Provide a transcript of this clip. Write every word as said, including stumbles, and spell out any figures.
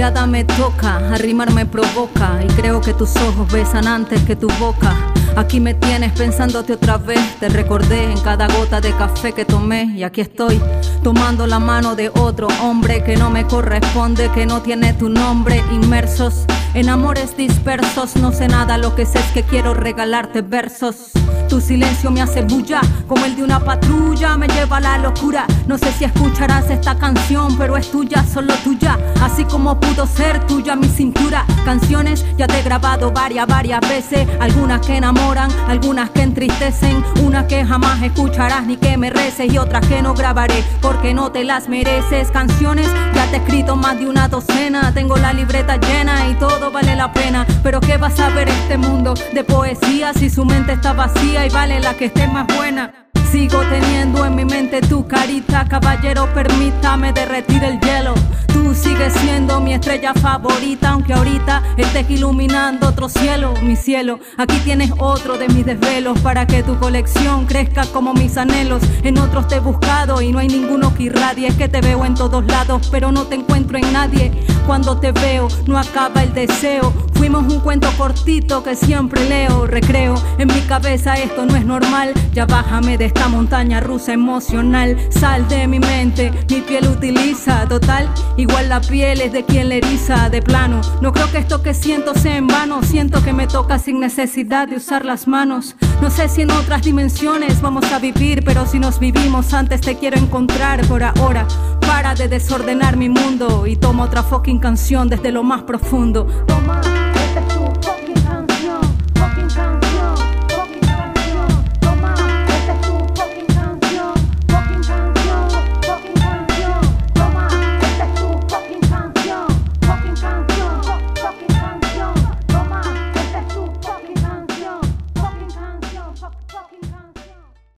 mirada me toca, arrimar me provoca, y creo que tus ojos besan antes que tu boca. Aquí me tienes pensándote otra vez, te recordé en cada gota de café que tomé. Y aquí estoy, tomando la mano de otro hombre que no me corresponde, que no tiene tu nombre. Inmersos en amores dispersos, no sé nada, lo que sé es que quiero regalarte versos. Tu silencio me hace bulla, como el de una patrulla, me lleva a la locura. No sé si escucharás esta canción, pero es tuya, solo tuya, así como pudo ser tuya mi cintura. Canciones ya te he grabado varias, varias veces, algunas que enamoran, algunas que entristecen, una que jamás escucharás ni que me reces, y otras que no grabaré porque no te las mereces. Canciones ya te he escrito más de una docena, tengo la libreta llena y todo vale la pena. Pero ¿qué va a saber este mundo de poesía si su mente está vacía y vale la que esté más buena? Sigo teniendo en mi mente tu carita, caballero, permítame derretir el hielo. Tú sigues siendo mi estrella favorita, aunque ahorita estés iluminando otro cielo. Mi cielo, aquí tienes otro de mis desvelos, para que tu colección crezca como mis anhelos. En otros te he buscado y no hay ninguno que irradie. Es que te veo en todos lados, pero no te encuentro en nadie. Cuando te veo, no acaba el deseo. Fuimos un cuento cortito que siempre leo. Recreo en mi cabeza, esto no es normal. Ya bájame de esta montaña rusa emocional. Sal de mi mente, mi piel utiliza. Total, igual la piel es de quien le eriza. De plano, no creo que esto que siento sea en vano. Siento que me toca sin necesidad de usar las manos. No sé si en otras dimensiones vamos a vivir, pero si nos vivimos antes te quiero encontrar. Por ahora, para de desordenar mi mundo y toma otra fucking canción desde lo más profundo. Toma.